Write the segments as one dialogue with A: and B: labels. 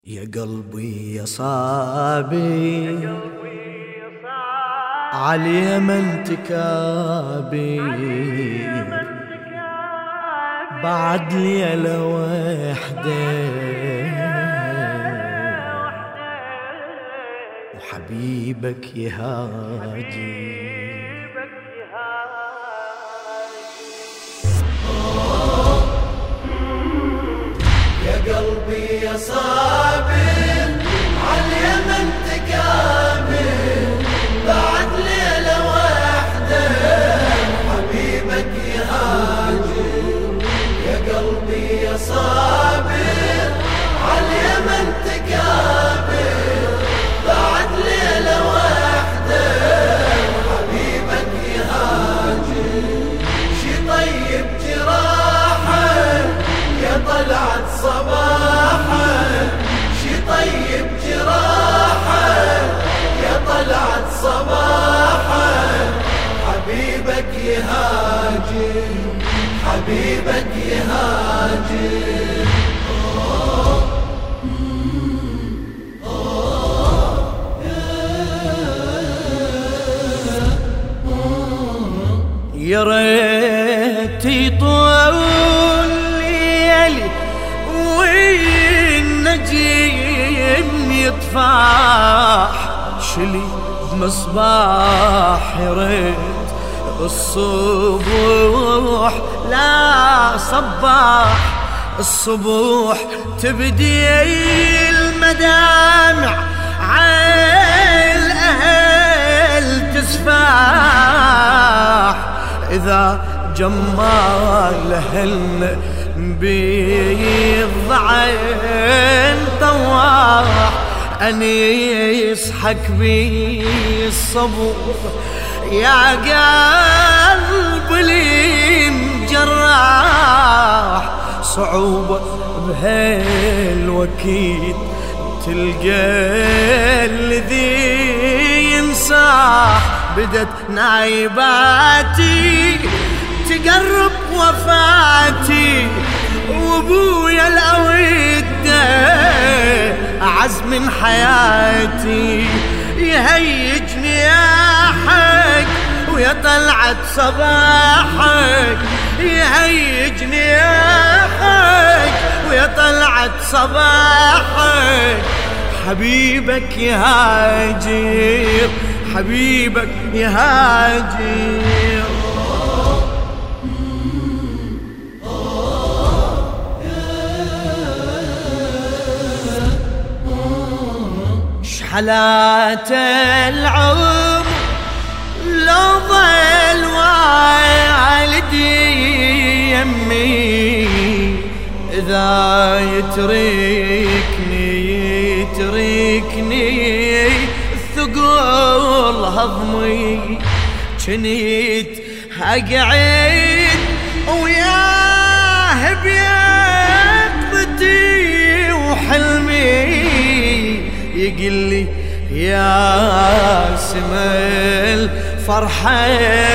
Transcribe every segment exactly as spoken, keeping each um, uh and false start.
A: يا قلبي يا صابي عاليمن تكابي بعد ليلة وحدة وحبيبك يهاجي.
B: يا قلبي يا صابر عاليمن تكابر بعد ليلة واحدة حبيبك يهاجر. يا قلبي يا صابر عاليمن تكابر بعد ليلة واحدة حبيبك يهاجر. شي طيب جراحك يا طلعت صباحك، شي طيب جراحك يا طلعت صباحك. حبيبك يهاجر حبيبك يهاجر.
A: يا ريت يطول ليلي والنجم يطفح شلي بمصباح. يا ريت الصبح لا صباح، الصبح تبدي المدامع عالأهل تسفاح. إذا جمال أهلنا بالضعين طواح أنيصحك بي الصبر. يا قلب لي مجراح صعوبة بهالوكيد تلقى الذي ينصاح. بدت نايباتي تقرب وفاتي وابويا الأودة أعز من حياتي. يهيجني يا حق ويا طلعت صباحك، يهيجني يا حق ويا طلعت صباحك. حبيبك يهاجر حبيبك يهاجر. شحلات العمر لو ظل والدي يمي، إذا يتركني يتركني الثقل هضمي. جنيت أقعد وياه بيقظتي وحلمي يقلي يا سمل فرحة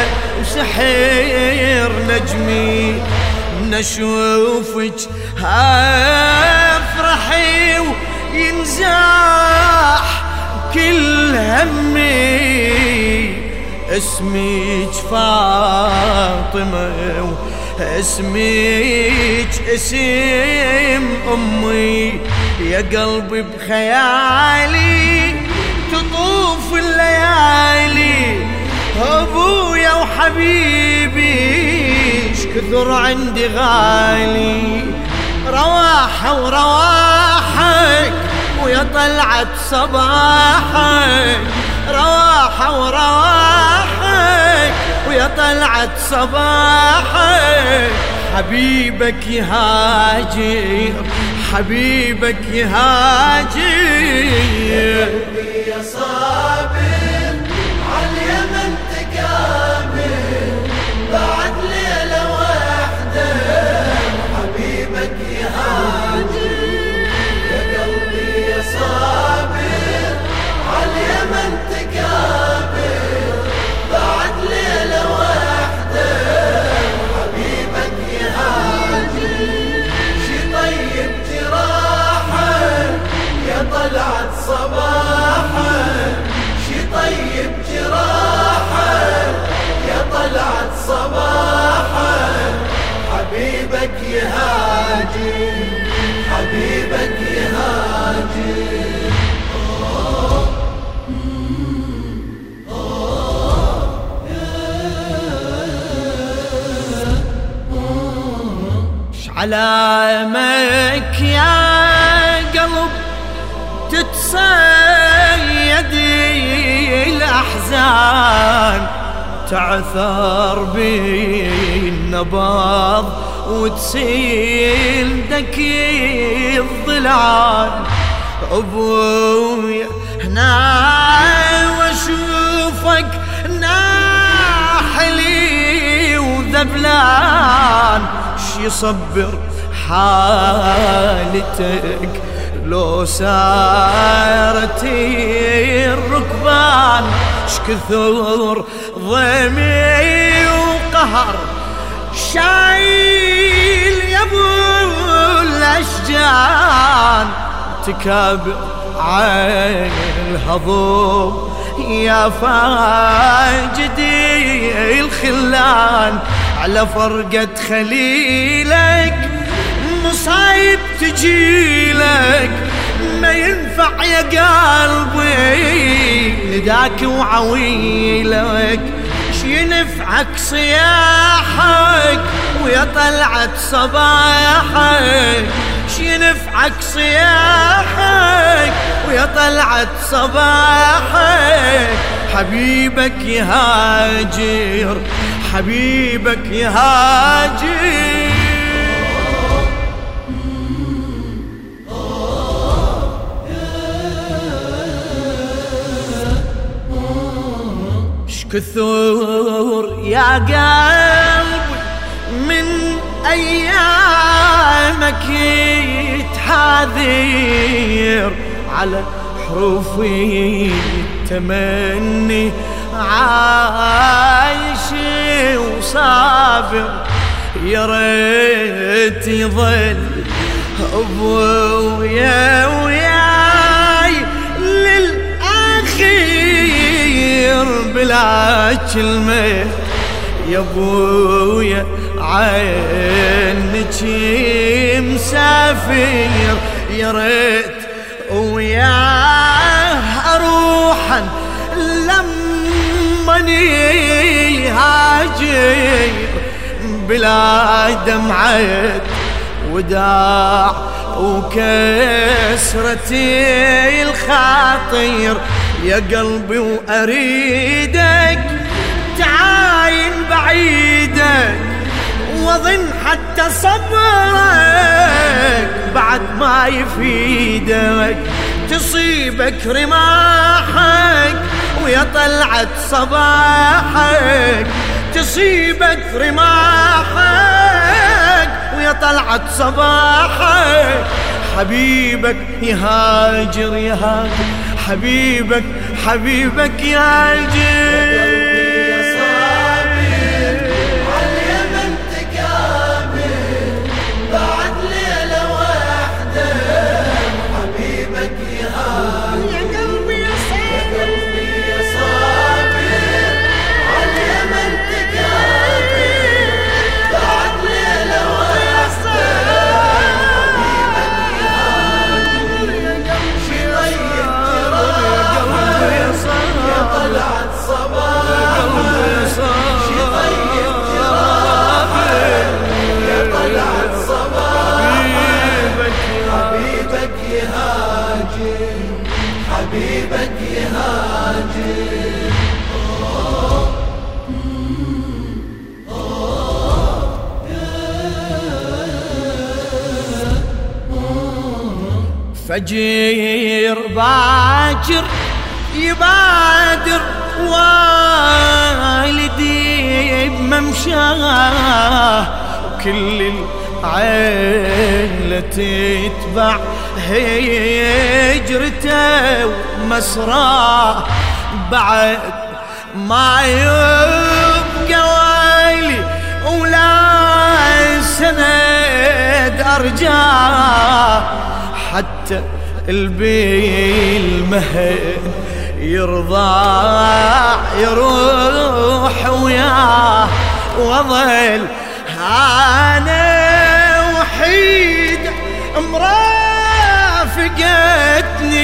A: وسحر نجمي. من اشوفك افرحي وينزاح كل همي. اسمك فاطمة واسمك اسم امي. يا قلبي بخيالي تطوف الليالي. ابويا وحبيبي ايش كثر عندي غالي. رواحة ورواحك ويا طلعت صباحك، رواحة ورواحك ويا طلعت صباحك. حبيبك يهاجر حبيبك يهاجر.
B: يا صابر عاليمن تكابر بعد ليلة واحدة حبيبك يهاجر. يا قلبي يا صابر عاليمن تكابر بعد ليلة واحدة حبيبك يهاجر. شي طيب جراحك
A: علامك يا قلب تتصيد الأحزان، تعثر بالنبض وتسيل دكي الضلعان. أبويا هنا واشوفك ناحلي وذبلان، شي يصبر حالتك لو سارتي الركبان، شكثر ضيمي وقهر شايل يا ابو الاشجان، تكابر عين الهضوم يا فاجدي الخلان، على فرقة خليلك مصايب تجيلك، ما ينفع يا قلبي نداك وعويلك، شي ينفعك صياحك ويا طلعت صباحك، شي ينفعك صياحك ويا طلعت صباحك، حبيبك يهاجر حبيبك يهاجر. كثر يا قلبي من أيامك يتحاذر، على حروفي التمني عايش وصابر، يا ريت يظل أبويا وياي للآخر بلا كلمة، يا ابويا عينك مسافر، يا ريت وياه اروحا لمني هاجر، بلا دمعة وداع وكسرتي الخاطر، يا قلبي وأريدك تعاين بعيدك، وظن حتى صبرك بعد ما يفيدك، تصيبك رماحك ويا طلعت صباحك، تصيبك رماحك ويا طلعت صباحك، حبيبك يهاجر يهاجر حبيبك حبيبك يهاجر.
B: حبيبك يهاجر.
A: فجير باكر يبادر والدي بممشاه، وكل العيلة تتبع هجرته ومسراه، بعد ما يبقى ويلي ولا سند أرجاه، حتى البالمهد يرضى يروح وياه، وظل أنا وحيد مرافقتني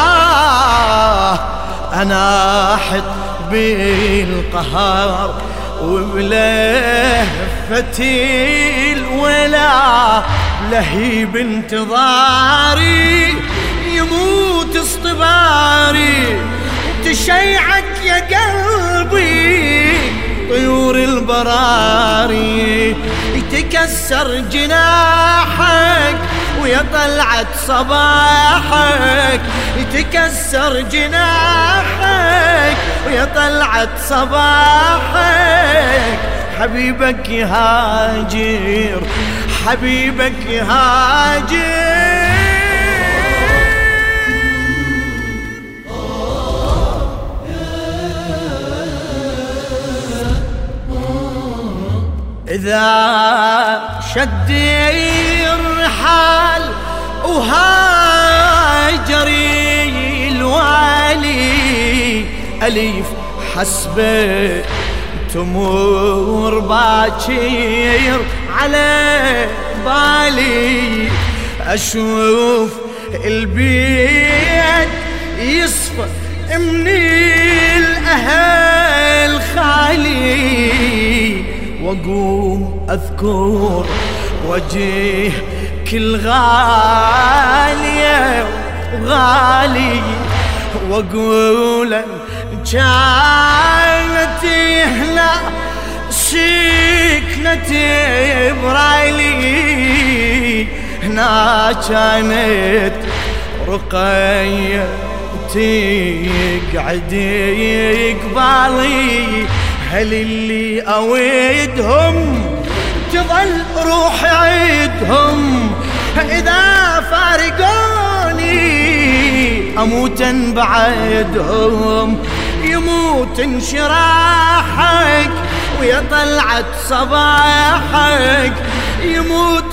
A: الآه، أنا أحط بالقهر وبلهفتي الولا لهيب انتظاري يموت اصطباري تشيعك يا قلبي طيور البراري يتكسر جناحك ويا طلعت صباحك يتكسر جناحك ويا طلعت صباحك حبيبك يهاجر حبيبك يهاجر إذا شد الرحال وهاجري الوالي أليف حسبه تمر باكير على بالي أشوف البيت يصفى من الأهل خالي وأقوم أذكر وجه كل غالية وغالي وأقول كانت هنا سكنتي برايلي هنا كانت رقية تقعد قبالي هل اللي أويدهم تظل روح عيدهم إذا فارقوني أموتا بعدهم يموت انشراحك ويا طلعت صباحك يموت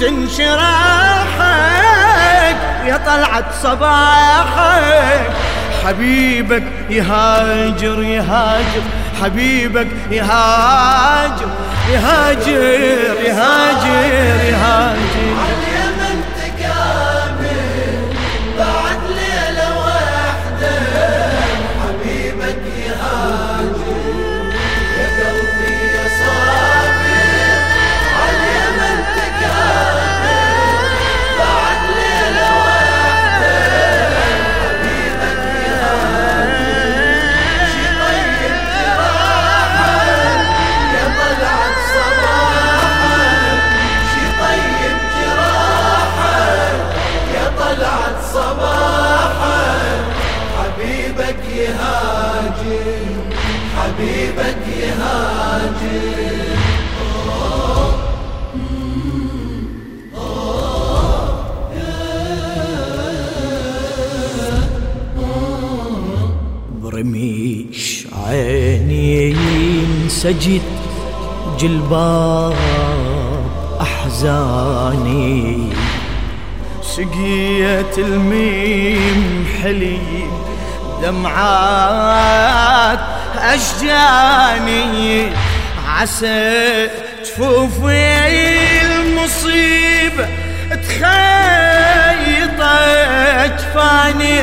A: انشراحك ويا طلعت صباحك حبيبك يهاجر يهاجر حبيبك يهاجر يهاجر يهاجر يهاجر
B: عاليمن تكامل بعد ليلة واحدة حبيبك يهاجر يا قلبي يا صابر عاليمن تكامل بعد ليلة واحدة حبيبك يهاجر شي طيب جراحك يا طلعت صباحك شي طيب جراحك يا طلعت صباحك حبيبك يهاجر حبيبك يهاجر
A: برميش عيني انسجد جلباب أحزاني سقيت الميم حليب دمعات أشجاني عسى جفوفي المصيبة تخيط أجفاني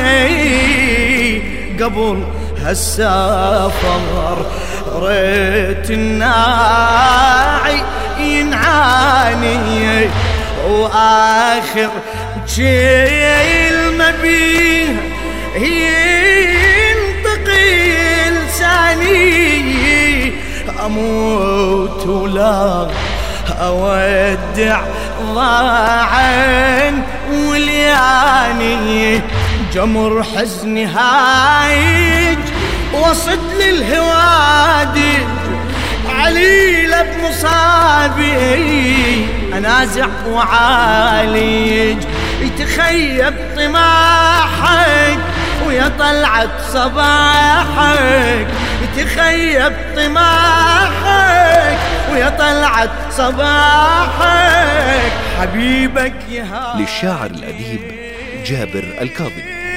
A: قبل هالسفر ريت الناعي ينعاني وآخر كلمة بيه ينتقي لساني أموت ولا أودع ضاعن ولياني جمر حزني هايج وصد للهوادي عليل بمصابي أنازع وعالج يتخيب طماحك ويا طلعت صباحك يتخيب طماحك ويا طلعت صباحك حبيبك يا
C: للشاعر الأديب جابر الكاظمي.